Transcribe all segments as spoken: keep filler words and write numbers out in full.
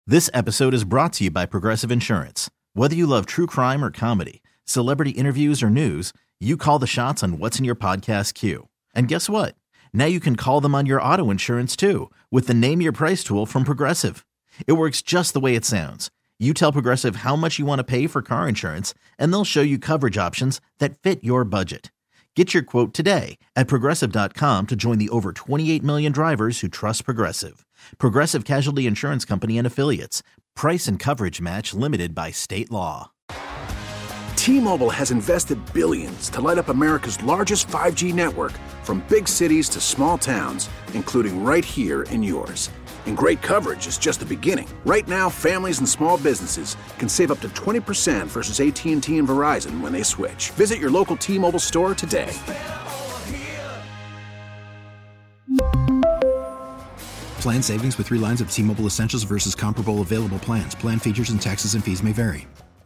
This episode is brought to you by Progressive Insurance. Whether you love true crime or comedy, celebrity interviews or news, you call the shots on what's in your podcast queue. And guess what? Now you can call them on your auto insurance too with the Name Your Price tool from Progressive. It works just the way it sounds. You tell Progressive how much you want to pay for car insurance, and they'll show you coverage options that fit your budget. Get your quote today at Progressive dot com to join the over twenty-eight million drivers who trust Progressive. Progressive Casualty Insurance Company and Affiliates. Price and coverage match limited by state law. T-Mobile has invested billions to light up America's largest five G network, from big cities to small towns, including right here in yours. And great coverage is just the beginning. Right now, families and small businesses can save up to twenty percent versus A T and T and Verizon when they switch. Visit your local T-Mobile store today. Plan savings with three lines of T-Mobile Essentials versus comparable available plans. Plan features and taxes and fees may vary.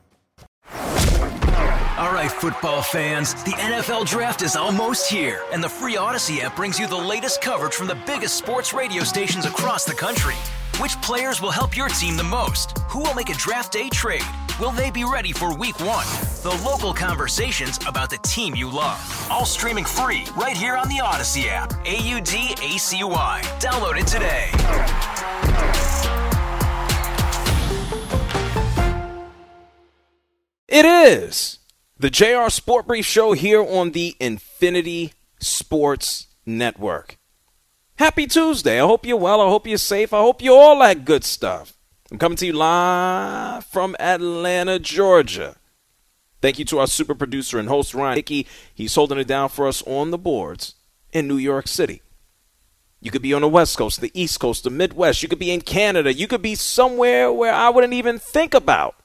All right, football fans, the N F L Draft is almost here, and the free Odyssey app brings you the latest coverage from the biggest sports radio stations across the country. Which players will help your team the most? Who will make a draft day trade? Will they be ready for week one? The local conversations about the team you love. All streaming free right here on the Odyssey app. A U D A C Y. Download it today. It is the J R Sport Brief Show here on the Infinity Sports Network. Happy Tuesday. I hope you're well. I hope you're safe. I hope you're all that good stuff. I'm coming to you live from Atlanta, Georgia. Thank you to our super producer and host, Ryan Hickey. He's holding it down for us on the boards in New York City. You could be on the West Coast, the East Coast, the Midwest. You could be in Canada. You could be somewhere where I wouldn't even think about.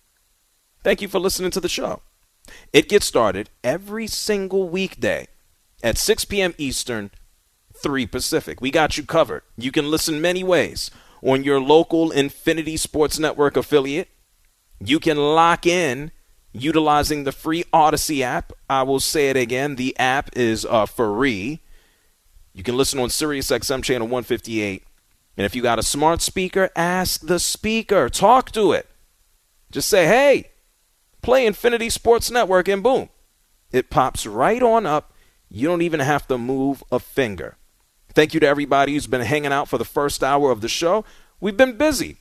Thank you for listening to the show. It gets started every single weekday at six p.m. Eastern, three Pacific. We got you covered. You can listen many ways on your local Infinity Sports Network affiliate. You can lock in utilizing the free Odyssey app. I will say it again. The app is uh, free. You can listen on SiriusXM channel one fifty-eight. And if you got a smart speaker, ask the speaker. Talk to it. Just say, hey, play Infinity Sports Network, and boom, it pops right on up. You don't even have to move a finger. Thank you to everybody who's been hanging out for the first hour of the show. We've been busy.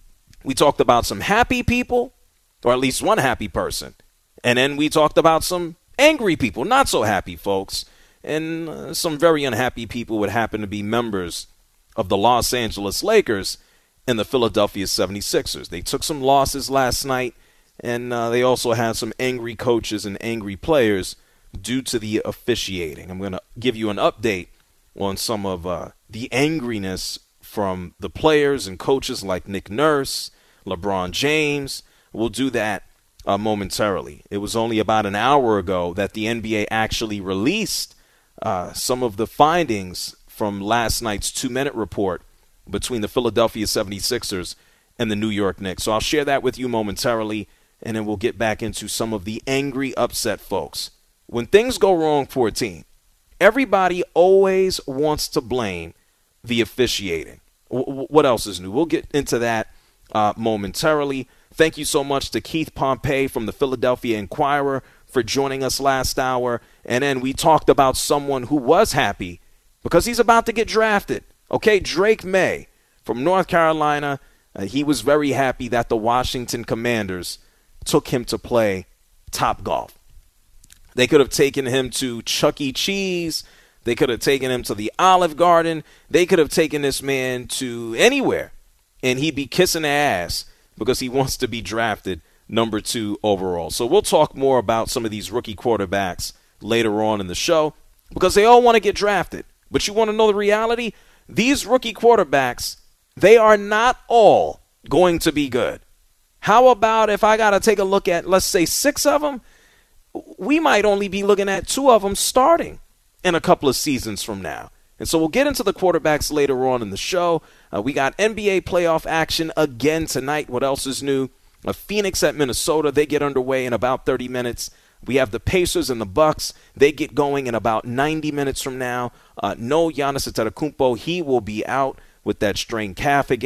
We talked about some happy people, or at least one happy person. And then we talked about some angry people, not so happy folks. And uh, some very unhappy people would happen to be members of the Los Angeles Lakers and the Philadelphia seventy-sixers. They took some losses last night, and uh, they also had some angry coaches and angry players due to the officiating. I'm going to give you an update on some of uh, the angriness from the players and coaches like Nick Nurse, LeBron James. We'll do that uh, momentarily. It was only about an hour ago that the N B A actually released uh, some of the findings from last night's two-minute report between the Philadelphia seventy-sixers and the New York Knicks. So I'll share that with you momentarily, and then we'll get back into some of the angry, upset folks. When things go wrong for a team, everybody always wants to blame the officiating. W- what else is new? We'll get into that uh, momentarily. Thank you so much to Keith Pompey from the Philadelphia Inquirer for joining us last hour. And then we talked about someone who was happy because he's about to get drafted. Okay, Drake May from North Carolina. Uh, he was very happy that the Washington Commanders took him to play Topgolf. They could have taken him to Chuck E. Cheese. They could have taken him to the Olive Garden. They could have taken this man to anywhere, and he'd be kissing their ass because he wants to be drafted number two overall. So we'll talk more about some of these rookie quarterbacks later on in the show because they all want to get drafted. But you want to know the reality? These rookie quarterbacks, they are not all going to be good. How about if I got to take a look at, let's say, six of them? We might only be looking at two of them starting in a couple of seasons from now. And so we'll get into the quarterbacks later on in the show. Uh, we got N B A playoff action again tonight. What else is new? Uh, Phoenix at Minnesota. They get underway in about thirty minutes. We have the Pacers and the Bucks. They get going in about ninety minutes from now. Uh, no Giannis Antetokounmpo. He will be out with that strained calf again.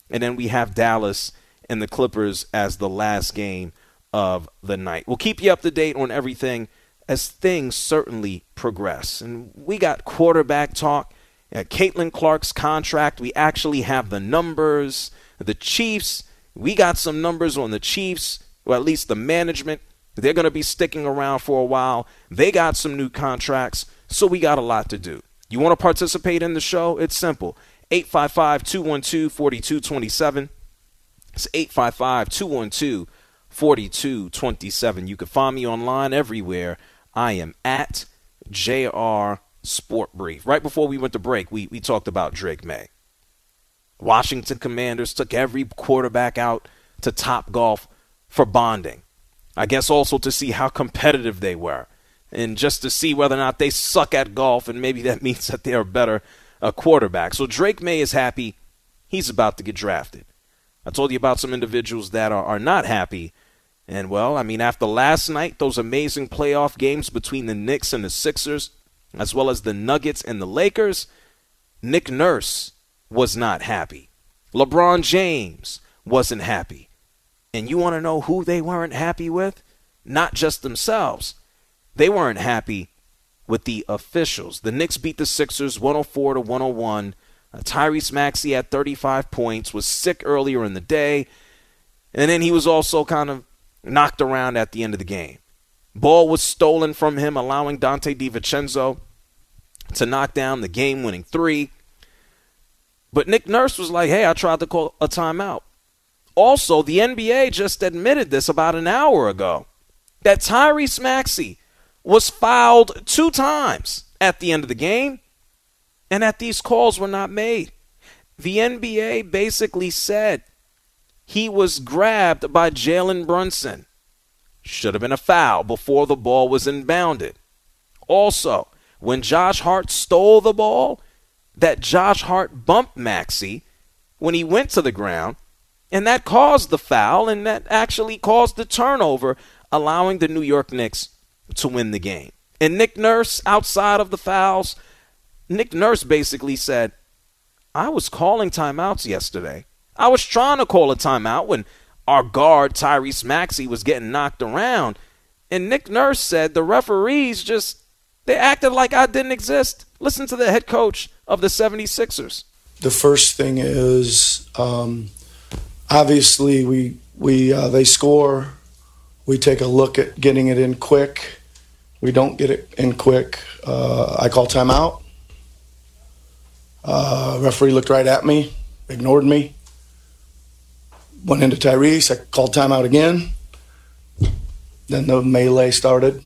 And then we have Dallas and the Clippers as the last game of the night. We'll keep you up to date on everything as things certainly progress. And we got quarterback talk. At Caitlin Clark's contract, we actually have the numbers. The Chiefs, we got some numbers on the Chiefs, or at least the management. They're going to be sticking around for a while. They got some new contracts, so we got a lot to do. You want to participate in the show? It's simple. eight five five, two one two, four two two seven. It's eight five five, two one two, four two two seven. You can find me online everywhere. I am at J R Sport Brief. Right before we went to break, we, we talked about Drake May. Washington Commanders took every quarterback out to Topgolf for bonding. I guess also to see how competitive they were and just to see whether or not they suck at golf, and maybe that means that they're a better uh, quarterback. So Drake May is happy. He's about to get drafted. I told you about some individuals that are, are not happy. And, well, I mean, after last night, those amazing playoff games between the Knicks and the Sixers, as well as the Nuggets and the Lakers, Nick Nurse was not happy. LeBron James wasn't happy. And you want to know who they weren't happy with? Not just themselves. They weren't happy with the officials. The Knicks beat the Sixers one oh four to one oh one. Uh, Tyrese Maxey had thirty-five points, was sick earlier in the day, and then he was also kind of knocked around at the end of the game. Ball was stolen from him, allowing Dante DiVincenzo to knock down the game-winning three. But Nick Nurse was like, hey, I tried to call a timeout. Also, the N B A just admitted this about an hour ago, that Tyrese Maxey was fouled two times at the end of the game, and that these calls were not made. The N B A basically said he was grabbed by Jalen Brunson. Should have been a foul before the ball was inbounded. Also, when Josh Hart stole the ball, that Josh Hart bumped Maxey when he went to the ground, and that caused the foul, and that actually caused the turnover, allowing the New York Knicks to win the game. And Nick Nurse, outside of the fouls, Nick Nurse basically said, I was calling timeouts yesterday. I was trying to call a timeout when our guard, Tyrese Maxey, was getting knocked around. And Nick Nurse said the referees just, they acted like I didn't exist. Listen to the head coach of the seventy-sixers. The first thing is, um, obviously, we we uh, they score. We take a look at getting it in quick. We don't get it in quick. Uh, I call timeout. Uh, referee looked right at me, ignored me. Went into Tyrese. I called timeout again. Then the melee started.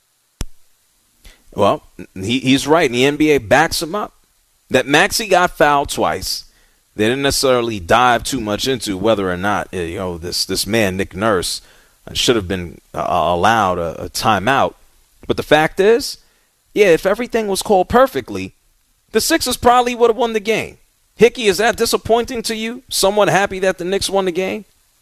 Well, he, he's right, and the N B A backs him up. That Maxey got fouled twice. They didn't necessarily dive too much into whether or not, you know, this this man, Nick Nurse, should have been uh, allowed a, a timeout. But the fact is, yeah, if everything was called perfectly, the Sixers probably would have won the game. Hickey, is that disappointing to you? Somewhat happy that the Knicks won the game?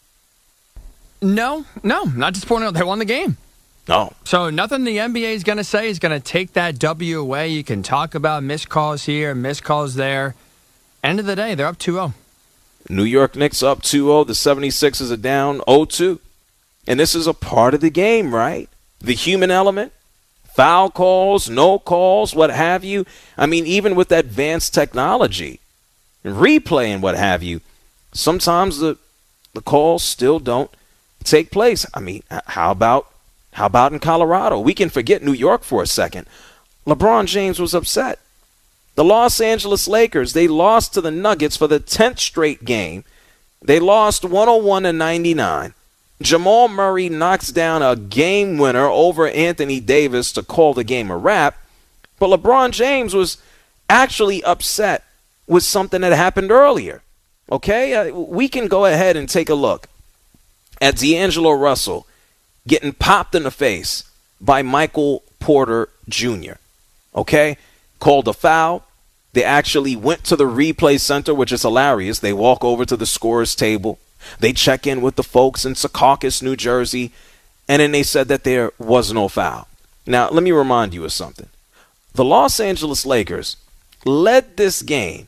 No, no, not disappointed. They won the game. No. So nothing the N B A is going to say is going to take that W away. You can talk about missed calls here, missed calls there. End of the day, they're up two oh. New York Knicks up two oh. The seventy-sixers are down oh two. And this is a part of the game, right? The human element, foul calls, no calls, what have you. I mean, even with advanced technology, replay and what have you, sometimes the the calls still don't take place. I mean, how about how about in Colorado? We can forget New York for a second. LeBron James was upset. The Los Angeles Lakers, they lost to the Nuggets for the tenth straight game. They lost one oh one to ninety-nine. Jamal Murray knocks down a game winner over Anthony Davis to call the game a wrap. But LeBron James was actually upset with something that happened earlier. Okay? Uh, we can go ahead and take a look at D'Angelo Russell getting popped in the face by Michael Porter Junior Okay? Called a foul. They actually went to the replay center, which is hilarious. They walk over to the scorer's table. They check in with the folks in Secaucus, New Jersey, and then they said that there was no foul. Now, let me remind you of something. The Los Angeles Lakers led this game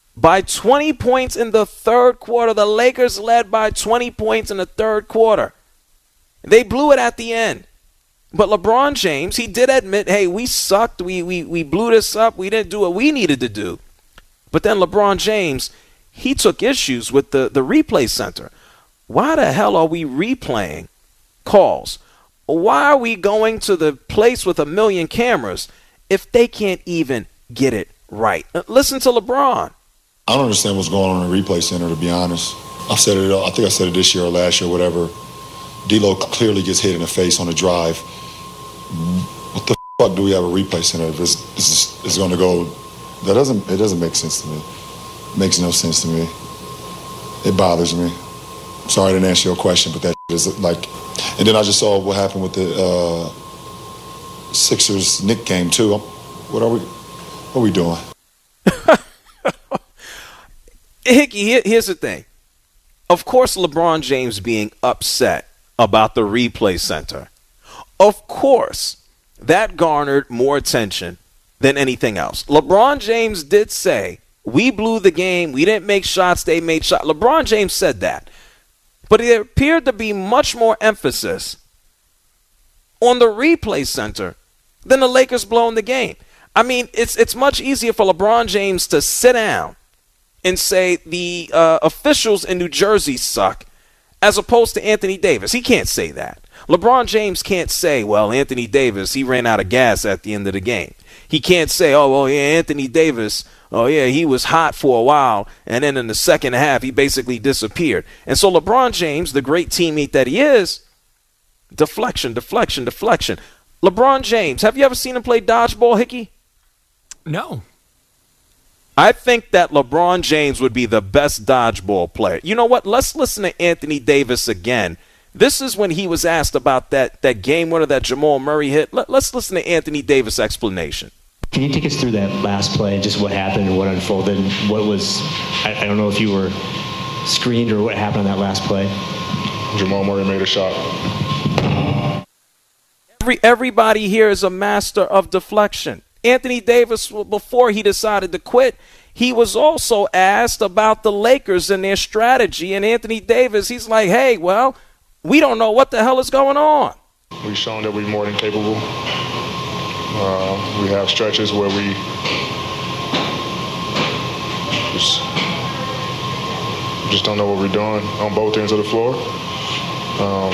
by twenty points in the third quarter. The Lakers led by twenty points in the third quarter. They blew it at the end. But LeBron James, he did admit, hey, we sucked. We, we, we blew this up. We didn't do what we needed to do. But then LeBron James, he took issues with the, the replay center. Why the hell are we replaying calls? Why are we going to the place with a million cameras if they can't even get it right? Listen to LeBron. I don't understand what's going on in the replay center, to be honest. I've said it, I think I said it this year or last year or whatever. D'Lo clearly gets hit in the face on a drive. What the fuck do we have a replay center if it's, it's, it's going to go? That doesn't, it doesn't make sense to me. It makes no sense to me. It bothers me. Sorry I didn't answer your question, but that is like, and then I just saw what happened with the uh, Sixers Knicks game too. What are we, what are we doing? Hickey, here's the thing. Of course, LeBron James being upset about the replay center, of course, that garnered more attention than anything else. LeBron James did say, we blew the game. We didn't make shots. They made shots. LeBron James said that. But there appeared to be much more emphasis on the replay center than the Lakers blowing the game. I mean, it's it's much easier for LeBron James to sit down and say the uh, officials in New Jersey suck as opposed to Anthony Davis. He can't say that. LeBron James can't say, well, Anthony Davis, he ran out of gas at the end of the game. He can't say, oh, well, yeah, Anthony Davis, oh, yeah, he was hot for a while, and then in the second half, he basically disappeared. And so LeBron James, the great teammate that he is, deflection, deflection, deflection. LeBron James, have you ever seen him play dodgeball, Hickey? No. I think that LeBron James would be the best dodgeball player. You know what? Let's listen to Anthony Davis again. This is when he was asked about that, that game winner that Jamal Murray hit. Let, let's listen to Anthony Davis' explanation. Can you take us through that last play, just what happened and what unfolded? What was, I, I don't know if you were screened or what happened on that last play. Jamal Murray made a shot. Every, everybody here is a master of deflection. Anthony Davis, before he decided to quit, he was also asked about the Lakers and their strategy. And Anthony Davis, he's like, hey, well, we don't know what the hell is going on. We've shown that we're more than capable. Uh, we have stretches where we just, just don't know what we're doing on both ends of the floor. Um,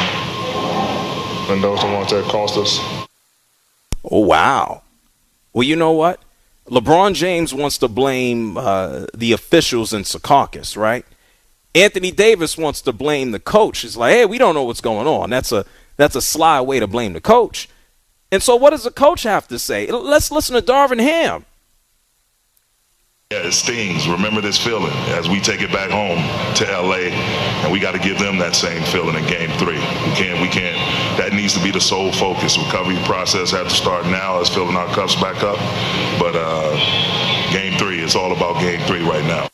and those are the ones that cost us. Oh, wow. Well, you know what? LeBron James wants to blame uh, the officials in Secaucus, right? Anthony Davis wants to blame the coach. He's like, hey, we don't know what's going on. That's a that's a sly way to blame the coach. And so what does the coach have to say? Let's listen to Darvin Ham. Yeah, it stings. Remember this feeling as we take it back home to L A, and we got to give them that same feeling in Game Three. We can't. We can't. That needs to be the sole focus. Recovery process has to start now as filling our cups back up. But uh, Game Three, it's all about Game Three right now.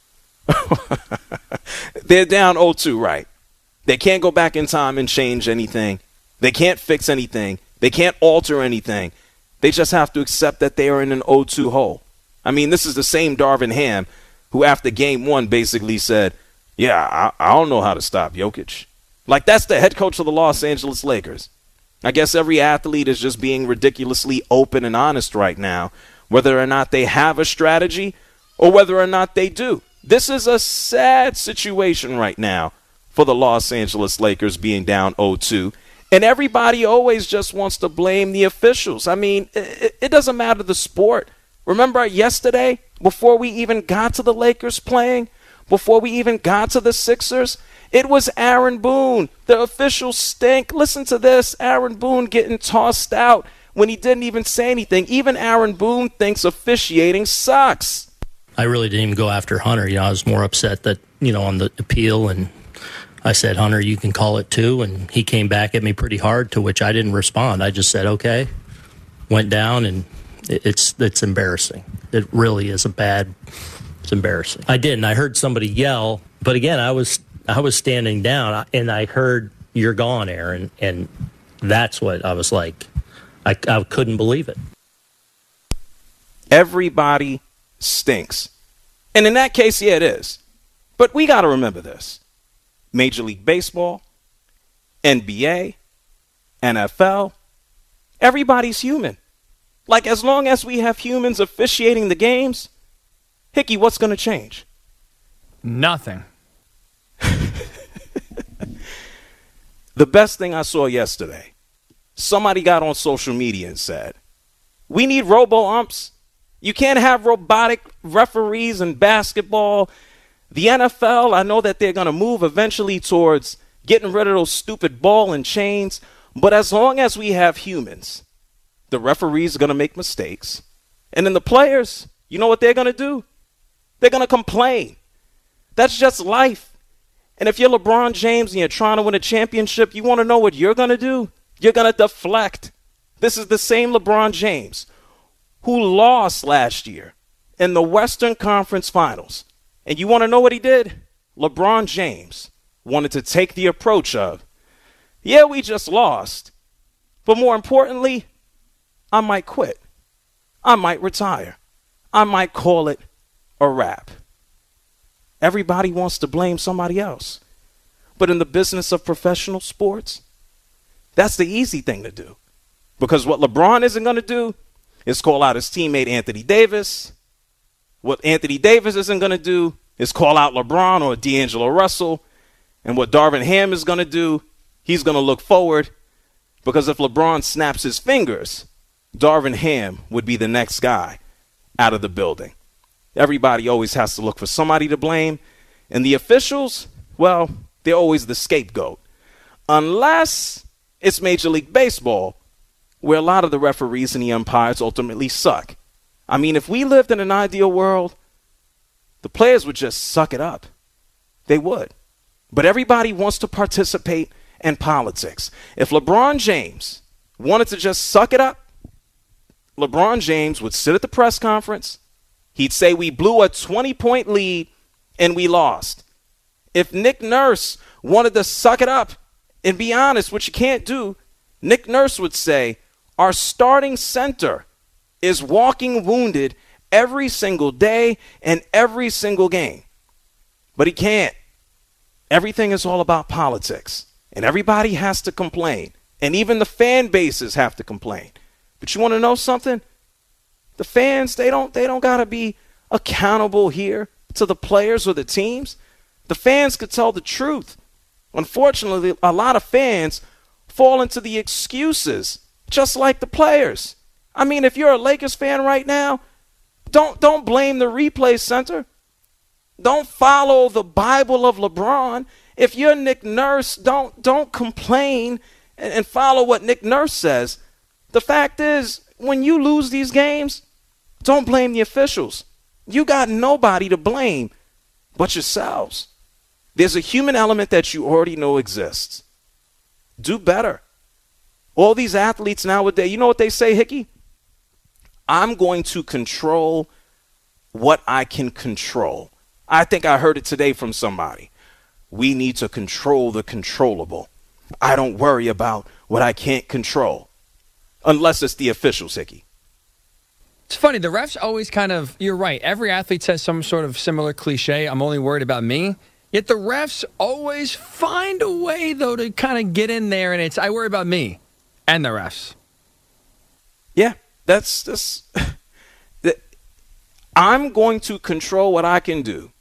They're down oh two, right? They can't go back in time and change anything. They can't fix anything. They can't alter anything. They just have to accept that they are in an oh two hole. I mean, this is the same Darvin Ham who after game one basically said, yeah, I, I don't know how to stop Jokic. Like, that's the head coach of the Los Angeles Lakers. I guess every athlete is just being ridiculously open and honest right now, whether or not they have a strategy or whether or not they do. This is a sad situation right now for the Los Angeles Lakers being down oh two. And everybody always just wants to blame the officials. I mean, it, it doesn't matter the sport. Remember yesterday, before we even got to the Lakers playing, before we even got to the Sixers, it was Aaron Boone. The officials stink. Listen to this. Aaron Boone getting tossed out when he didn't even say anything. Even Aaron Boone thinks officiating sucks. I really didn't even go after Hunter. You know, I was more upset that, you know, on the appeal, and I said, Hunter, you can call it too. And he came back at me pretty hard, to which I didn't respond. I just said, okay, went down, and it's it's embarrassing. It really is a bad, it's embarrassing. I didn't. I heard somebody yell, but again, I was I was standing down, and I heard, you're gone, Aaron, and that's what I was like. I, I couldn't believe it. Everybody stinks. And in that case, yeah, it is. But we got to remember this. Major League Baseball, N B A, N F L, everybody's human. Like, as long as we have humans officiating the games, Hickey, what's going to change? Nothing. The best thing I saw yesterday, somebody got on social media and said, we need robo-umps. You can't have robotic referees in basketball. The N F L, I know that they're going to move eventually towards getting rid of those stupid ball and chains. But as long as we have humans, the referees are going to make mistakes. And then the players, you know what they're going to do? They're going to complain. That's just life. And if you're LeBron James and you're trying to win a championship, you want to know what you're going to do? You're going to deflect. This is the same LeBron James who lost last year in the Western Conference Finals. And you want to know what he did? LeBron James wanted to take the approach of, yeah, we just lost, but more importantly, I might quit. I might retire. I might call it a wrap. Everybody wants to blame somebody else. But in the business of professional sports, that's the easy thing to do. Because what LeBron isn't going to do is call out his teammate Anthony Davis. What Anthony Davis isn't going to do is call out LeBron or D'Angelo Russell. And what Darvin Ham is going to do, he's going to look forward. Because if LeBron snaps his fingers, Darvin Ham would be the next guy out of the building. Everybody always has to look for somebody to blame. And the officials, well, they're always the scapegoat. Unless it's Major League Baseball, where a lot of the referees and the umpires ultimately suck. I mean, if we lived in an ideal world, the players would just suck it up. They would. But everybody wants to participate in politics. If LeBron James wanted to just suck it up, LeBron James would sit at the press conference. He'd say we blew a twenty-point lead and we lost. If Nick Nurse wanted to suck it up and be honest, which you can't do, Nick Nurse would say, our starting center is walking wounded every single day and every single game. But he can't. Everything is all about politics. And everybody has to complain. And even the fan bases have to complain. But you want to know something? The fans, they don't they don't got to be accountable here to the players or the teams. The fans could tell the truth. Unfortunately, a lot of fans fall into the excuses, just like the players. I mean, if you're a Lakers fan right now, don't don't blame the replay center. Don't follow the Bible of LeBron. If you're Nick Nurse, don't don't complain and, and follow what Nick Nurse says. The fact is, when you lose these games, don't blame the officials. You got nobody to blame but yourselves. There's a human element that you already know exists. Do better. All these athletes nowadays, you know what they say, Hickey? I'm going to control what I can control. I think I heard it today from somebody. We need to control the controllable. I don't worry about what I can't control. Unless it's the officials, Hickey. It's funny, the refs always kind of, you're right, every athlete says some sort of similar cliche, I'm only worried about me. Yet the refs always find a way, though, to kind of get in there, and it's, I worry about me and the refs. Yeah, that's, that's that, I'm going to control what I can do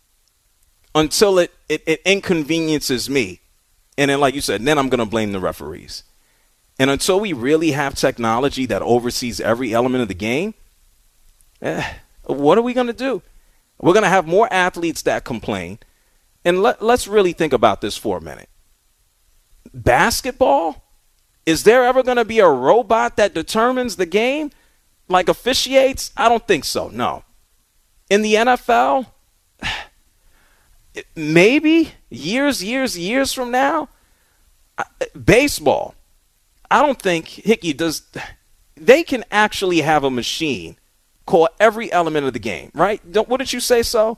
until it, it, it inconveniences me. And then, like you said, then I'm going to blame the referees. And until we really have technology that oversees every element of the game, eh, what are we going to do? We're going to have more athletes that complain. And let, let's really think about this for a minute. Basketball? Is there ever going to be a robot that determines the game? Like officiates? I don't think so, no. In the N F L? Maybe years, years, years from now? Baseball? I don't think Hickey does. They can actually have a machine call every element of the game, right? Don't, wouldn't you say so?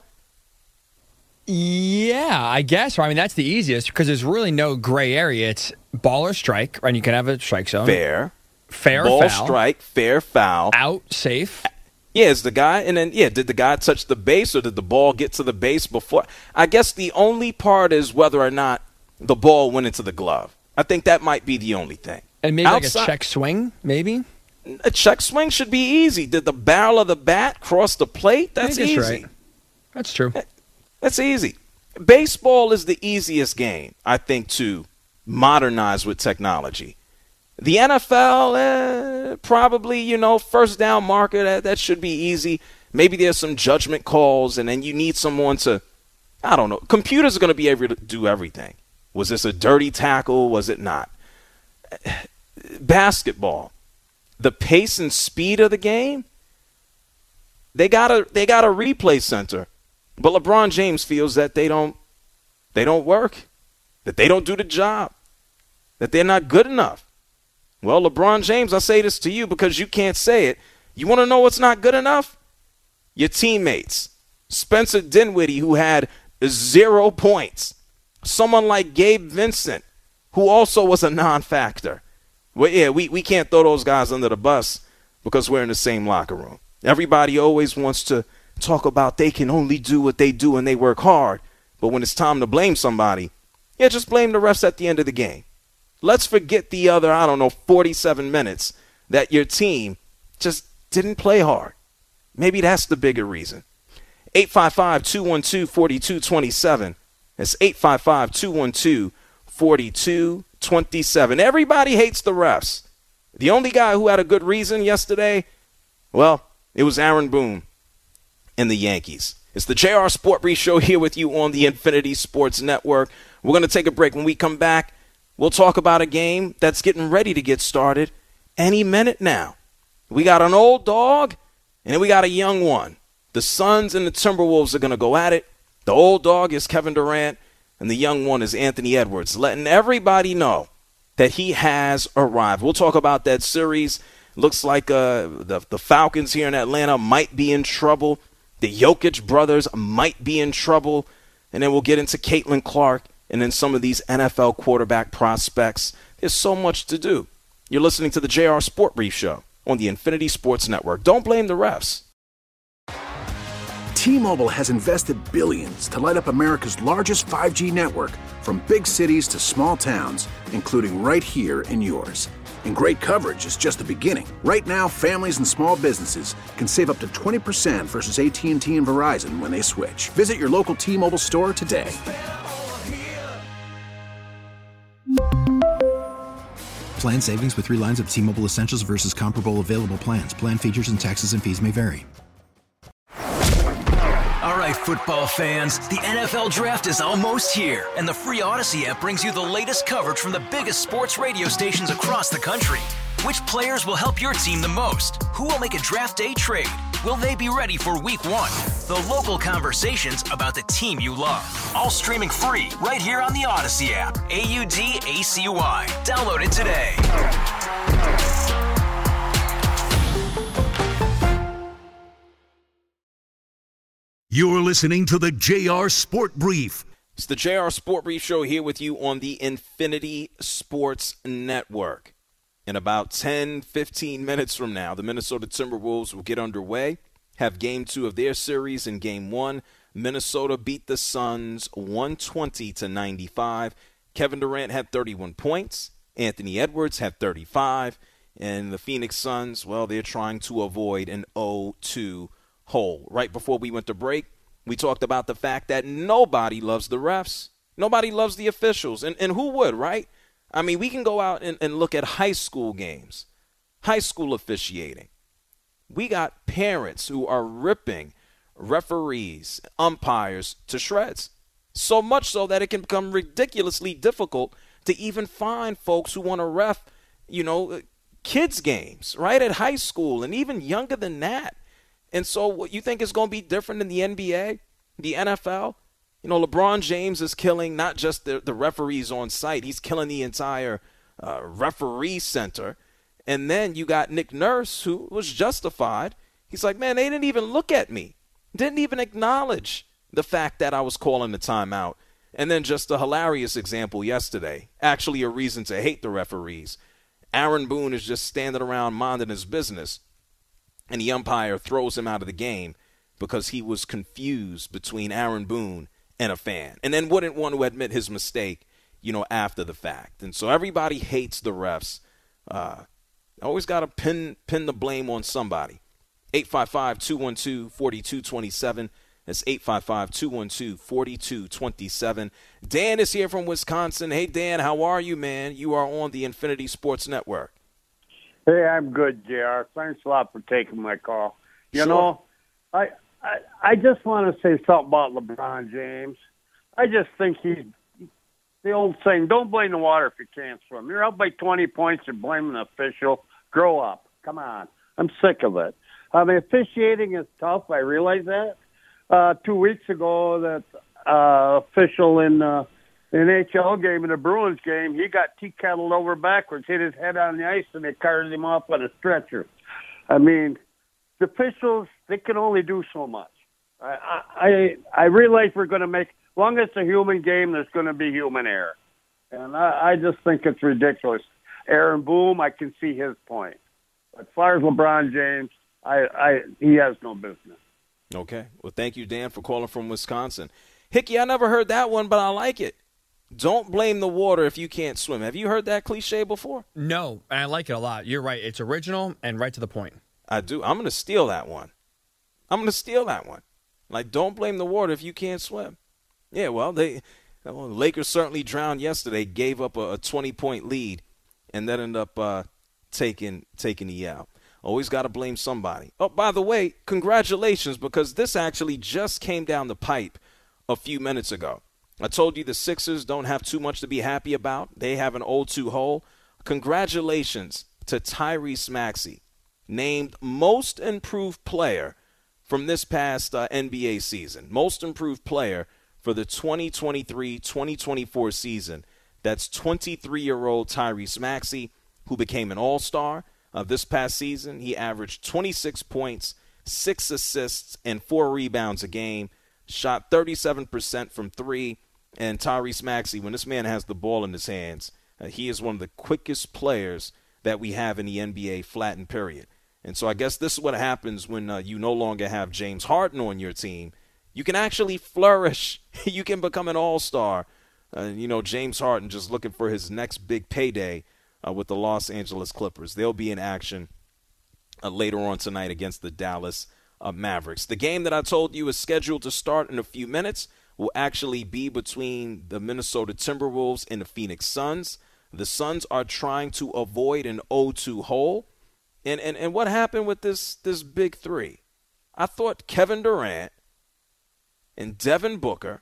Yeah, I guess. I mean, that's the easiest because there's really no gray area. It's ball or strike, right? You can have a strike zone. Fair. Fair ball, foul. strike, fair foul. Out, safe. Yeah, is the guy, and then, yeah, did the guy touch the base or did the ball get to the base before? I guess the only part is whether or not the ball went into the glove. I think that might be the only thing. And maybe Outside, like a check swing, maybe? A check swing should be easy. Did the barrel of the bat cross the plate? That's easy. Right. That's true. That's easy. Baseball is the easiest game, I think, to modernize with technology. The N F L, eh, probably, you know, first down marker, that, that should be easy. Maybe there's some judgment calls, and then you need someone to, I don't know. Computers are going to be able to do everything. Was this a dirty tackle? Was it not? Basketball, the pace and speed of the game, they got a they got a replay center, but LeBron James feels that they don't they don't work, that they don't do the job, that they're not good enough. Well, LeBron James, I say this to you because you can't say it. You want to know what's not good enough? Your teammates. Spencer Dinwiddie, who had zero points. Someone like Gabe Vincent, who also was a non-factor. Well, yeah, we, we can't throw those guys under the bus because we're in the same locker room. Everybody always wants to talk about they can only do what they do and they work hard. But when it's time to blame somebody, yeah, just blame the refs at the end of the game. Let's forget the other, I don't know, forty-seven minutes that your team just didn't play hard. Maybe that's the bigger reason. eight five five, two one two, four two two seven. That's eight five five, two one two, four two two seven. Everybody hates the refs. The only guy who had a good reason yesterday, well, it was Aaron Boone and the Yankees. It's the J R Sport Brief Show here with you on the Infinity Sports Network. We're going to take a break. When we come back, we'll talk about a game that's getting ready to get started any minute now. We got an old dog, and then we got a young one. The Suns and the Timberwolves are going to go at it. The old dog is Kevin Durant, and the young one is Anthony Edwards, letting everybody know that he has arrived. We'll talk about that series. Looks like uh, the, the Falcons here in Atlanta might be in trouble. The Jokic brothers might be in trouble. And then we'll get into Caitlin Clark and then some of these N F L quarterback prospects. There's so much to do. You're listening to the J R Sport Brief Show on the Infinity Sports Network. Don't blame the refs. T-Mobile has invested billions to light up America's largest five G network, from big cities to small towns, including right here in yours. And great coverage is just the beginning. Right now, families and small businesses can save up to twenty percent versus A T and T and Verizon when they switch. Visit your local T-Mobile store today. Plan savings with three lines of T-Mobile Essentials versus comparable available plans. Plan features and taxes and fees may vary. All right, football fans, the N F L Draft is almost here, and the free Odyssey app brings you the latest coverage from the biggest sports radio stations across the country. Which players will help your team the most? Who will make a draft day trade? Will they be ready for week one? The local conversations about the team you love. All streaming free right here on the Odyssey app. A U D A C Y. Download it today. You're listening to the J R Sport Brief. It's the J R Sport Brief Show here with you on the Infinity Sports Network. In about ten, fifteen minutes from now, the Minnesota Timberwolves will get underway, have game two of their series. In game one, Minnesota beat the Suns one twenty to ninety-five. Kevin Durant had thirty-one points. Anthony Edwards had thirty-five. And the Phoenix Suns, well, they're trying to avoid an oh two hole. Right before we went to break, we talked about the fact that nobody loves the refs. Nobody loves the officials. And, and who would, right? I mean, we can go out and, and look at high school games, high school officiating. We got parents who are ripping referees, umpires to shreds. So much so that it can become ridiculously difficult to even find folks who want to ref, you know, kids' games, right, at high school and even younger than that. And so what you think is going to be different in the N B A, the N F L? You know, LeBron James is killing not just the, the referees on site. He's killing the entire uh, referee center. And then you got Nick Nurse, who was justified. He's like, man, they didn't even look at me. Didn't even acknowledge the fact that I was calling the timeout. And then just a hilarious example yesterday, actually a reason to hate the referees. Aaron Boone is just standing around minding his business. and the umpire throws him out of the game because he was confused between Aaron Boone and a fan, and then wouldn't want to admit his mistake, you know, after the fact. And so everybody hates the refs. Uh, always got to pin pin the blame on somebody. eight five five, two one two, four two two seven. That's eight five five, two one two, four two two seven. Dan is here from Wisconsin. Hey, Dan, how are you, man? You are on the Infinity Sports Network. Hey, I'm good, J R. Thanks a lot for taking my call. You Sure. know, I, I I just want to say something about LeBron James. I just think he's the old saying, don't blame the water if you can't swim. You're out by twenty points, you're blaming the official. Grow up. Come on. I'm sick of it. I mean, officiating is tough. I realize that. Uh, two weeks ago, that uh, official in uh, the N H L game, in the Bruins game, he got tea-kettled over backwards, hit his head on the ice, and they carried him off on a stretcher. I mean, the officials, they can only do so much. I I, I realize we're going to make, as long as it's a human game, there's going to be human error. And I, I just think it's ridiculous. Aaron Boone, I can see his point. But as far as LeBron James, I, I he has no business. Okay. Well, thank you, Dan, for calling from Wisconsin. Hickey, I never heard that one, but I like it. Don't blame the water if you can't swim. Have you heard that cliche before? No, and I like it a lot. You're right. It's original and right to the point. I do. I'm going to steal that one. I'm going to steal that one. Like, don't blame the water if you can't swim. Yeah, well, they well, the Lakers certainly drowned yesterday, gave up a twenty-point lead, and that ended up uh, taking taking the out. Always got to blame somebody. Oh, by the way, congratulations, because this actually just came down the pipe a few minutes ago. I told you the Sixers don't have too much to be happy about. They have an oh two hole. Congratulations to Tyrese Maxey, named Most Improved Player from this past uh, N B A season. Most Improved Player for the twenty twenty-three twenty twenty-four season. That's twenty-three-year-old Tyrese Maxey, who became an all-star. Uh, this past season, he averaged twenty-six points, six assists, and four rebounds a game. Shot thirty-seven percent from three. And Tyrese Maxey, when this man has the ball in his hands, uh, he is one of the quickest players that we have in the N B A, flattened period. And so I guess this is what happens when uh, you no longer have James Harden on your team. You can actually flourish. You can become an all-star. Uh, you know, James Harden just looking for his next big payday uh, with the Los Angeles Clippers. They'll be in action uh, later on tonight against the Dallas uh, Mavericks. The game that I told you is scheduled to start in a few minutes will actually be between the Minnesota Timberwolves and the Phoenix Suns. The Suns are trying to avoid an oh two hole. And, and and what happened with this this big three? I thought Kevin Durant and Devin Booker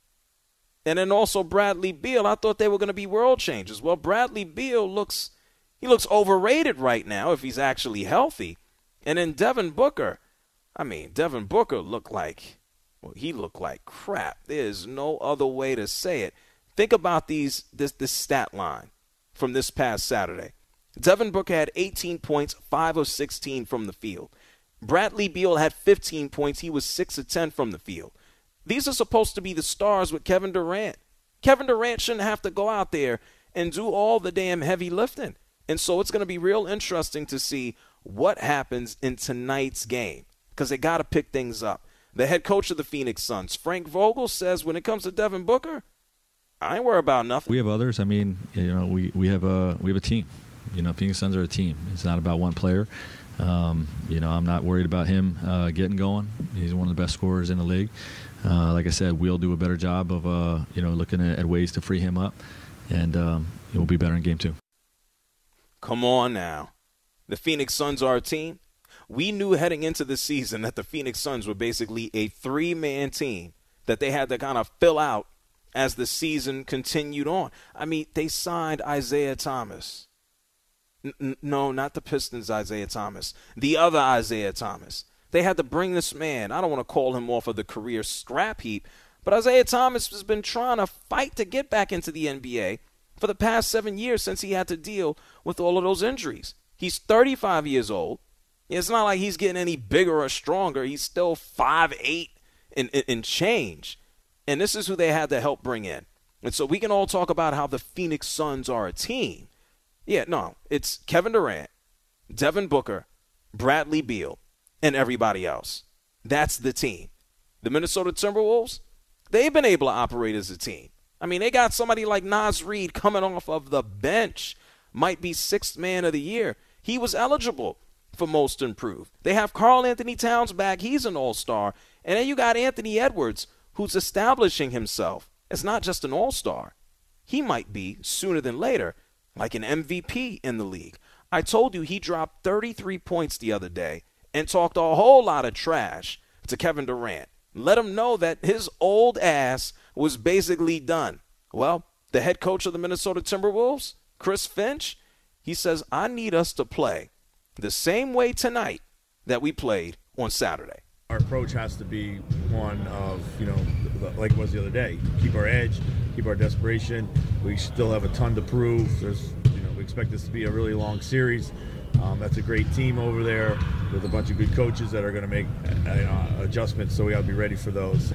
and then also Bradley Beal, I thought they were going to be world changers. Well, Bradley Beal looks he looks overrated right now if he's actually healthy. And then Devin Booker, I mean, Devin Booker looked like, well, he looked like crap. There's no other way to say it. Think about these this this stat line from this past Saturday. Devin Booker had eighteen points, five of sixteen from the field. Bradley Beal had fifteen points. He was six of ten from the field. These are supposed to be the stars with Kevin Durant. Kevin Durant shouldn't have to go out there and do all the damn heavy lifting. And so it's going to be real interesting to see what happens in tonight's game because they got to pick things up. The head coach of the Phoenix Suns, Frank Vogel, says when it comes to Devin Booker, I ain't worried about nothing. We have others. I mean, you know, we, we have a we have a team. You know, Phoenix Suns are a team. It's not about one player. Um, you know, I'm not worried about him uh, getting going. He's one of the best scorers in the league. Uh, like I said, we'll do a better job of, uh, you know, looking at, at ways to free him up, and um, it will be better in game two. Come on now. The Phoenix Suns are a team. We knew heading into the season that the Phoenix Suns were basically a three-man team that they had to kind of fill out as the season continued on. I mean, they signed Isaiah Thomas. N- no, not the Pistons Isaiah Thomas. The other Isaiah Thomas. They had to bring this man. I don't want to call him off of the career scrap heap, but Isaiah Thomas has been trying to fight to get back into the N B A for the past seven years since he had to deal with all of those injuries. He's thirty-five years old. It's not like he's getting any bigger or stronger. He's still five eight and, and, and change. And this is who they had to help bring in. And so we can all talk about how the Phoenix Suns are a team. Yeah, no, it's Kevin Durant, Devin Booker, Bradley Beal. and everybody else. That's the team. The Minnesota Timberwolves, they've been able to operate as a team. I mean, they got somebody like Naz Reid coming off of the bench, might be sixth man of the year. He was eligible for most improved. They have Karl Anthony Towns back. He's an all-star. And then you got Anthony Edwards, who's establishing himself as not just an all-star. He might be, sooner than later, like an M V P in the league. I told you he dropped thirty-three points the other day and talked a whole lot of trash to Kevin Durant. Let him know that his old ass was basically done. Well, the head coach of the Minnesota Timberwolves, Chris Finch, he says, I need us to play the same way tonight that we played on Saturday. Our approach has to be one of, you know, like it was the other day. Keep our edge, keep our desperation. We still have a ton to prove. There's, you know, we expect this to be a really long series. Um, that's a great team over there with a bunch of good coaches that are going to make uh, you know, adjustments, so we got to be ready for those.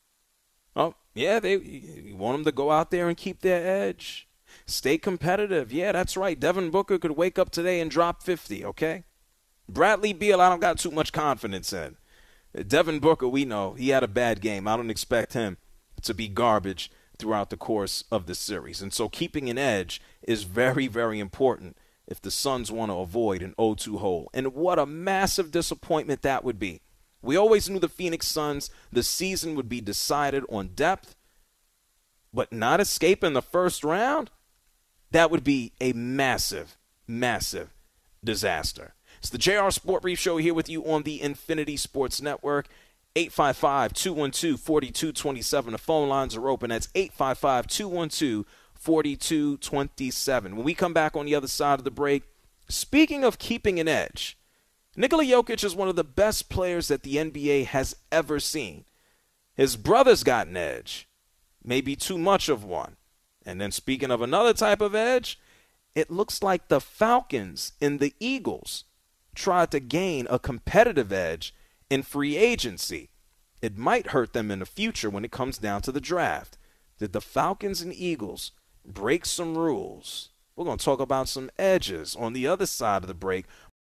Oh, yeah, they you want them to go out there and keep their edge. Stay competitive. Yeah, that's right. Devin Booker could wake up today and drop fifty, okay? Bradley Beal, I don't got too much confidence in. Devin Booker, we know, he had a bad game. I don't expect him to be garbage throughout the course of the series. And so keeping an edge is very, very important if the Suns want to avoid an oh two hole. And what a massive disappointment that would be. We always knew the Phoenix Suns, the season would be decided on depth, but not escaping the first round? That would be a massive, massive disaster. It's the J R Sport Brief Show here with you on the Infinity Sports Network. eight five five, two one two, four two two seven. The phone lines are open. That's eight five five, two one two, four two two seven. When we come back on the other side of the break, speaking of keeping an edge, Nikola Jokic is one of the best players that the N B A has ever seen. His brother's got an edge, maybe too much of one. And then speaking of another type of edge, it looks like the Falcons and the Eagles tried to gain a competitive edge in free agency. It might hurt them in the future when it comes down to the draft. Did the Falcons and Eagles break some rules? We're going to talk about some edges on the other side of the break.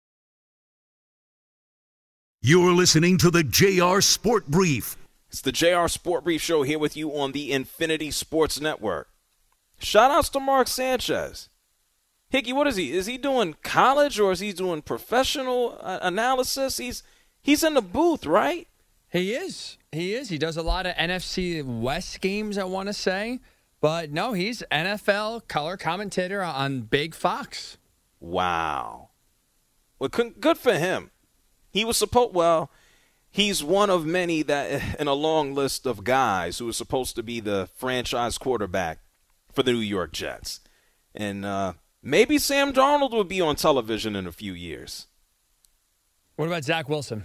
You're listening to the J R Sport Brief. It's the J R Sport Brief Show here with you on the Infinity Sports Network. Shout-outs to Mark Sanchez. Hickey, what is he? Is he doing college or is he doing professional uh, analysis? He's he's in the booth, right? He is. He is. He does a lot of N F C West games, I want to say. But, no, he's N F L color commentator on Big Fox. Wow. Well, good for him. He was supposed, well, he's one of many that in a long list of guys who was supposed to be the franchise quarterback for the New York Jets. And uh, maybe Sam Darnold will be on television in a few years. What about Zach Wilson?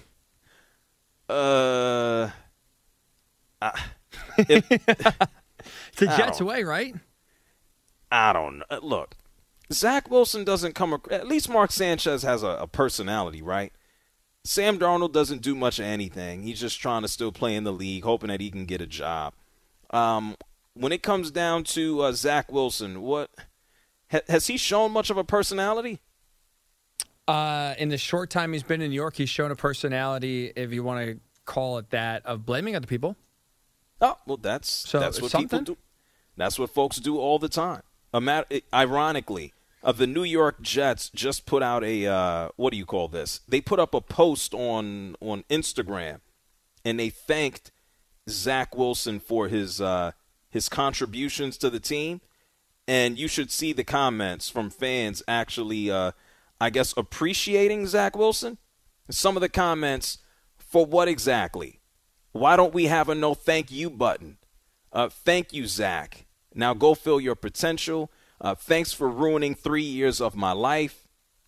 Uh, uh it, it's the Jets way, right? I don't know. Look, Zach Wilson doesn't come – at least Mark Sanchez has a, a personality, right? Sam Darnold doesn't do much of anything. He's just trying to still play in the league, hoping that he can get a job. Um, when it comes down to uh, Zach Wilson, what ha, has he shown much of a personality? Uh, in the short time he's been in New York, he's shown a personality, if you want to call it that, of blaming other people. Oh, well, that's so that's what something? people do. That's what folks do all the time. Ironically, uh, the New York Jets just put out a uh, what do you call this? They put up a post on on Instagram, and they thanked Zach Wilson for his uh, his contributions to the team. And you should see the comments from fans actually, uh, I guess, appreciating Zach Wilson. Some of the comments, for what exactly? Why don't we have a no thank you button? Uh, thank you, Zach. Now go fill your potential. Uh, thanks for ruining three years of my life.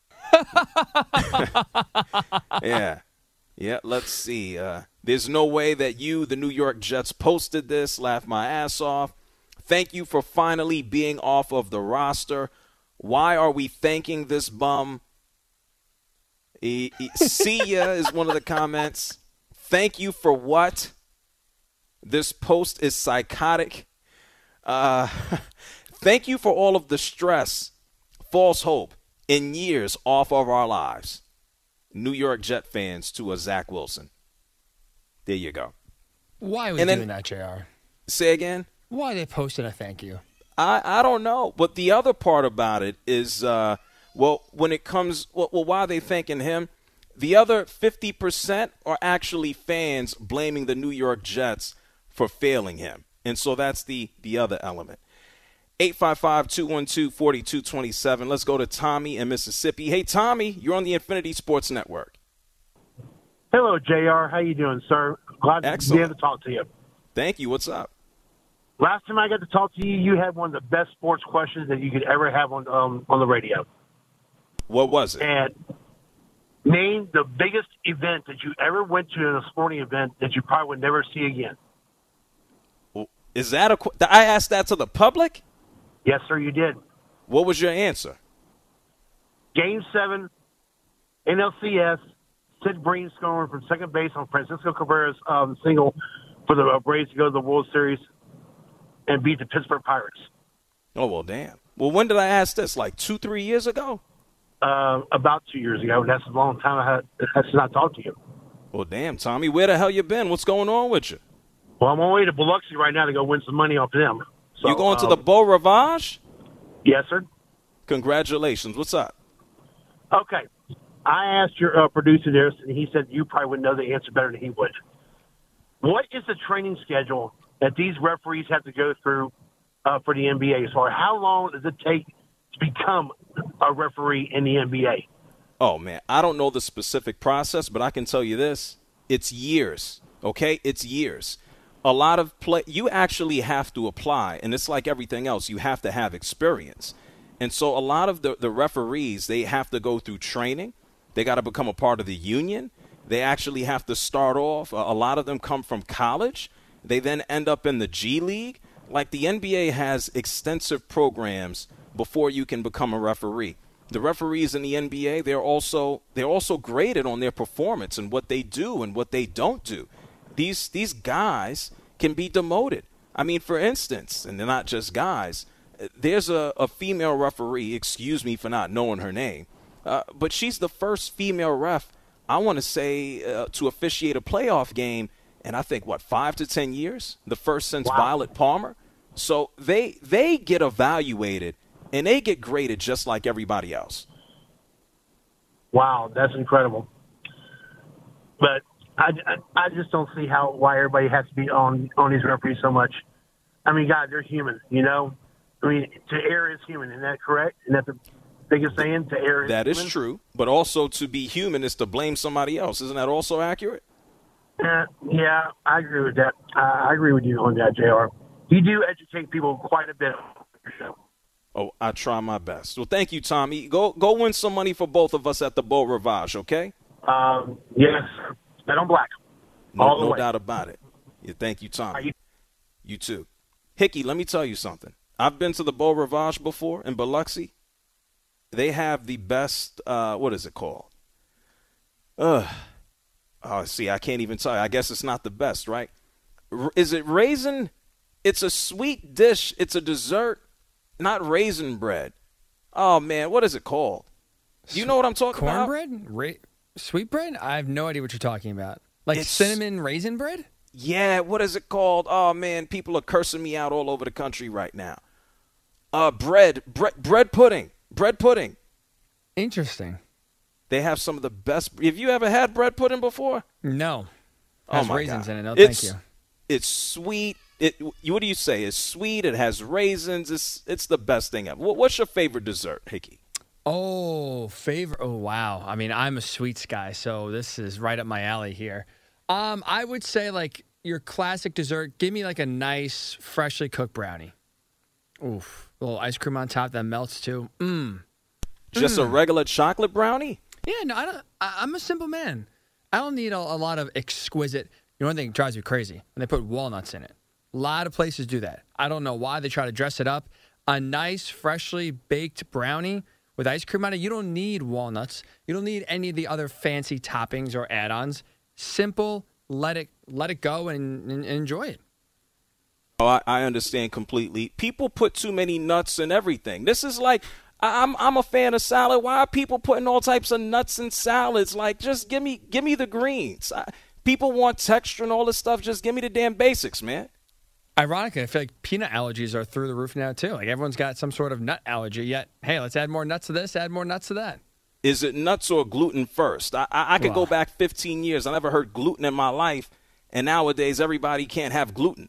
yeah. Yeah, let's see. Uh, there's no way that you, the New York Jets, posted this. Laugh my ass off. Thank you for finally being off of the roster. Why are we thanking this bum? E- e- see ya is one of the comments. Thank you for what? This post is psychotic. Uh, thank you for all of the stress, false hope, and years off of our lives. New York Jet fans to a Zach Wilson. There you go. Why are we And then- doing that, J R? Say again? Why they posted a thank you? I, I don't know. But the other part about it is, uh, well, when it comes, well, well, why are they thanking him? The other fifty percent are actually fans blaming the New York Jets for failing him. And so that's the, the other element. eight five five, two one two, four two two seven. Let's go to Tommy in Mississippi. Hey, Tommy, you're on the Infinity Sports Network. Hello, J R. How you doing, sir? Glad Excellent. to be able to talk to you. Thank you. What's up? Last time I got to talk to you, you had one of the best sports questions that you could ever have on um, on the radio. What was it? And name the biggest event that you ever went to in a sporting event that you probably would never see again. Is that a? qu- I asked that to the public? Yes, sir, you did. What was your answer? Game seven, N L C S, Sid Bream scoring from second base on Francisco Cabrera's um, single for the uh, Braves to go to the World Series and beat the Pittsburgh Pirates. Oh, well, damn. Well, when did I ask this? Like two, three years ago? Uh, about two years ago. That's a long time I had that's not talked to you. Well, damn, Tommy, where the hell you been? What's going on with you? Well, I'm on my way to Biloxi right now to go win some money off them. So, you going to um, the Beau Rivage? Yes, sir. Congratulations. What's up? Okay. I asked your uh, producer this, and he said you probably would know the answer better than he would. What is the training schedule that these referees have to go through uh, for the N B A? So how long does it take to become a referee in the N B A? Oh, man, I don't know the specific process, but I can tell you this. It's years, okay? It's years. A lot of play, you actually have to apply, and it's like everything else. You have to have experience. And so a lot of the, the referees, they have to go through training. They got to become a part of the union. They actually have to start off. A, a lot of them come from college. They then end up in the G League. Like the N B A has extensive programs before you can become a referee. The referees in the N B A, they're also they're also graded on their performance and what they do and what they don't do. These these guys can be demoted. I mean, for instance, and they're not just guys, there's a, a female referee, excuse me for not knowing her name, uh, but she's the first female ref, I want to say, uh, to officiate a playoff game in, I think, what, five to ten years? The first since Wow. Violet Palmer. So they they get evaluated, and they get graded just like everybody else. Wow, that's incredible. But I, I, I just don't see how why everybody has to be on on these referees so much. I mean, God, they're human, you know. I mean, to err is human. Isn't that correct? Isn't that the biggest saying? To err is That human? is true, but also to be human is to blame somebody else. Isn't that also accurate? Uh, yeah, I agree with that. I, I agree with you on that, J R. You do educate people quite a bit on your show. Oh, I try my best. Well, thank you, Tommy. Go go win some money for both of us at the Beau Rivage, okay? Um, yes, bet on black. No, All the no way. doubt about it. Yeah, thank you, Tommy. You- you too. Hickey, let me tell you something. I've been to the Beau Rivage before in Biloxi. They have the best, uh, what is it called? Uh, oh, see, I can't even tell you. I guess it's not the best, right? R- is it raisin? It's a sweet dish. It's a dessert, not raisin bread. Oh, man, what is it called? Do you know what I'm talking about? Cornbread? Ra- sweet bread? I have no idea what you're talking about. Like It's- cinnamon raisin bread? Yeah, what is it called? Oh, man, people are cursing me out all over the country right now. Uh, bread, bread, bread pudding, bread pudding. Interesting. They have some of the best. Have you ever had bread pudding before? No. Oh, Has my raisins God. in it. No, It's- thank you. It's sweet. It. What do you say? It's sweet. It has raisins. It's it's the best thing ever. What, what's your favorite dessert, Hickey? Oh, favorite. Oh, wow. I mean, I'm a sweets guy, so this is right up my alley here. Um, I would say like your classic dessert. Give me like a nice, freshly cooked brownie. Oof, a little ice cream on top that melts too. Mmm. Just a regular chocolate brownie? Yeah, no, I don't. I, I'm a simple man. I don't need a, a lot of exquisite. You know, one thing that drives me crazy when they put walnuts in it. A lot of places do that. I don't know why they try to dress it up. A nice, freshly baked brownie with ice cream on it. You don't need walnuts. You don't need any of the other fancy toppings or add-ons. Simple. Let it let it go and, and enjoy it. Oh, I, I understand completely. People put too many nuts in everything. This is like, I'm I'm a fan of salad. Why are people putting all types of nuts in salads? Like, just give me give me the greens. I, people want texture and all this stuff. Just give me the damn basics, man. Ironically, I feel like peanut allergies are through the roof now, too. Like, everyone's got some sort of nut allergy, yet, hey, let's add more nuts to this, add more nuts to that. Is it nuts or gluten first? I, I, I could Wow. go back fifteen years. I never heard gluten in my life, and nowadays everybody can't have gluten.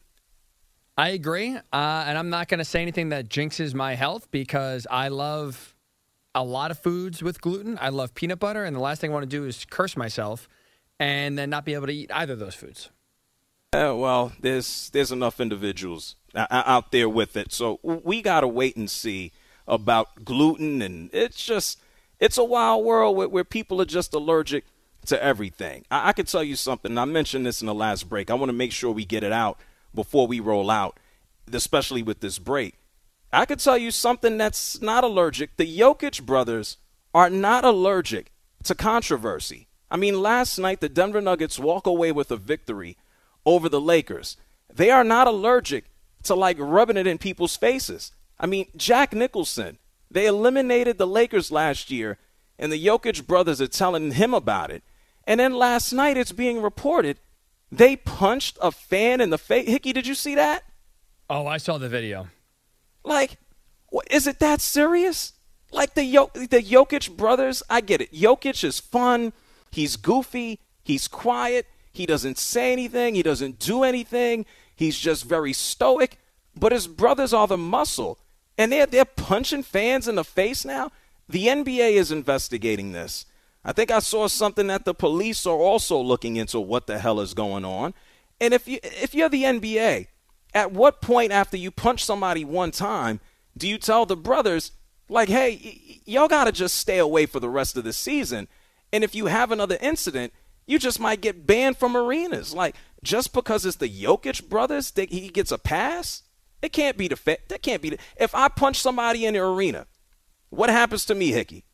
I agree, uh, and I'm not going to say anything that jinxes my health because I love a lot of foods with gluten. I love peanut butter, and the last thing I want to do is curse myself and then not be able to eat either of those foods. Uh, well, there's there's enough individuals out there with it, so we gotta wait and see about gluten, and it's just it's a wild world where, where people are just allergic to everything. I, I could tell you something. I mentioned this in the last break. I want to make sure we get it out before we roll out, especially with this break. I could tell you something that's not allergic. The Jokic brothers are not allergic to controversy. I mean, last night the Denver Nuggets walk away with a victory over the Lakers. They are not allergic to, like, rubbing it in people's faces. I mean, Jack Nicholson, they eliminated the Lakers last year, and the Jokic brothers are telling him about it. And then last night it's being reported they punched a fan in the face. Hickey, did you see that? Oh, I saw the video. Like, wh- is it that serious? Like, the Yo- the Jokic brothers, I get it. Jokic is fun. He's goofy. He's quiet. He doesn't say anything. He doesn't do anything. He's just very stoic. But his brothers are the muscle. And they're, they're punching fans in the face now? The N B A is investigating this. I think I saw something that the police are also looking into what the hell is going on. And if you if you're the N B A, at what point after you punch somebody one time do you tell the brothers, like, hey, y- y'all got to just stay away for the rest of the season? And if you have another incident, you just might get banned from arenas. Like, just because it's the Jokic brothers, that he gets a pass? It can't be the fa- that can't be the, if I punch somebody in the arena, what happens to me, Hickey?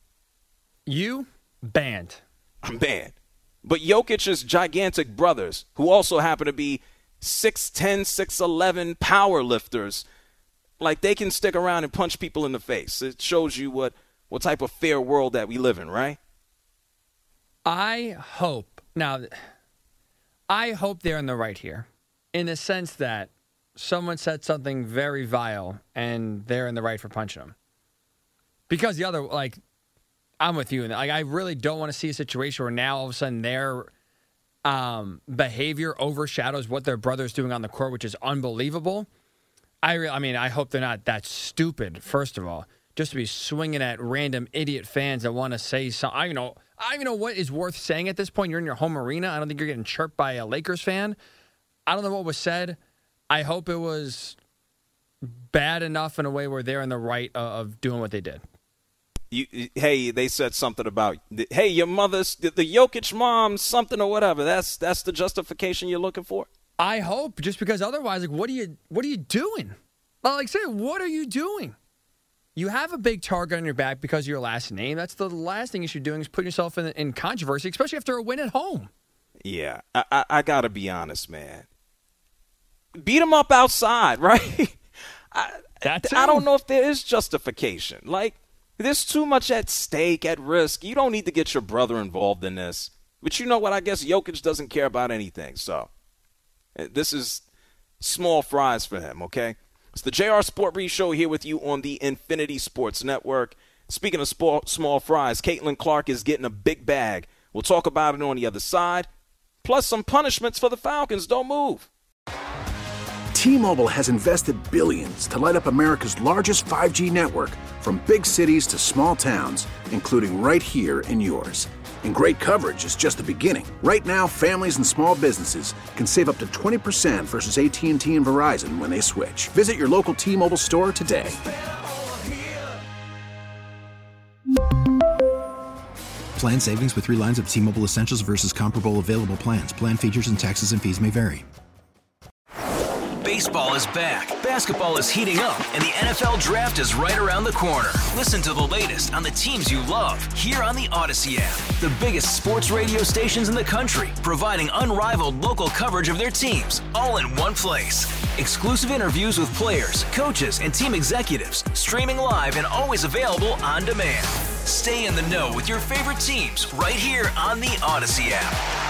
You banned. I'm banned. But Jokic's gigantic brothers, who also happen to be six ten, six eleven power lifters, like, they can stick around and punch people in the face. It shows you what, what type of fair world that we live in, right? I hope, now, I hope they're in the right here, in the sense that someone said something very vile and they're in the right for punching them. Because the other, like, I'm with you. Like, I really don't want to see a situation where now all of a sudden their um, behavior overshadows what their brother's doing on the court, which is unbelievable. I, re- I mean, I hope they're not that stupid, first of all, just to be swinging at random idiot fans that want to say something. I don't know. I don't even know what is worth saying at this point. You're in your home arena. I don't think you're getting chirped by a Lakers fan. I don't know what was said. I hope it was bad enough in a way where they're in the right of, of doing what they did. You, hey, they said something about, hey, your mother's, the, the Jokic mom, something or whatever. That's that's the justification you're looking for? I hope, just because otherwise, like, what are you, what are you doing? Like, say, what are you doing? You have a big target on your back because of your last name. That's the last thing you should be doing is putting yourself in, in controversy, especially after a win at home. Yeah, I, I, I got to be honest, man. Beat them up outside, right? I, That's I don't know if there is justification. Like, there's too much at stake, at risk. You don't need to get your brother involved in this. But you know what? I guess Jokic doesn't care about anything. So this is small fries for him, okay? It's the J R Sport Brief Show here with you on the Infinity Sports Network. Speaking of sport, small fries, Caitlin Clark is getting a big bag. We'll talk about it on the other side. Plus some punishments for the Falcons. Don't move. T-Mobile has invested billions to light up America's largest five G network, from big cities to small towns, including right here in yours. And great coverage is just the beginning. Right now, families and small businesses can save up to twenty percent versus A T and T and Verizon when they switch. Visit your local T-Mobile store today. Plan savings with three lines of T-Mobile Essentials versus comparable available plans. Plan features and taxes and fees may vary. Baseball is back, basketball is heating up, and the N F L Draft is right around the corner. Listen to the latest on the teams you love here on the Odyssey app. The biggest sports radio stations in the country, providing unrivaled local coverage of their teams, all in one place. Exclusive interviews with players, coaches, and team executives, streaming live and always available on demand. Stay in the know with your favorite teams right here on the Odyssey app.